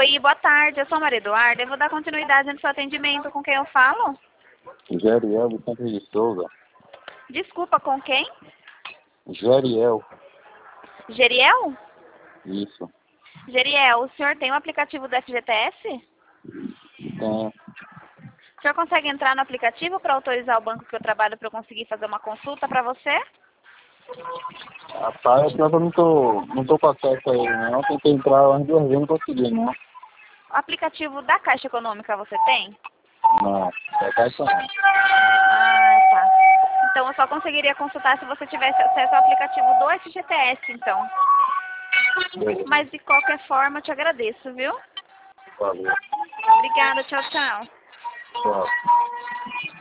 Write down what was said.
Oi, boa tarde. Eu sou a Maria Eduarda. Eu vou dar continuidade no seu atendimento. Com quem eu falo? Jeriel Vicente de Souza. Desculpa, com quem? Jeriel. Geriel? Isso. Geriel, o senhor tem o aplicativo do FGTS? Tem. O senhor consegue entrar no aplicativo para autorizar o banco que eu trabalho para eu conseguir fazer uma consulta para você? Rapaz, pior que eu não tô com acesso a ele, não. Eu tentei entrar umas 2 vezes, não consegui, não. O aplicativo da Caixa Econômica você tem? Não, é caixa não. Ah, tá. Então eu só conseguiria consultar se você tivesse acesso ao aplicativo do FGTS, então. Mas de qualquer forma, eu te agradeço, viu? Valeu. Obrigada, tchau, tchau. Tchau.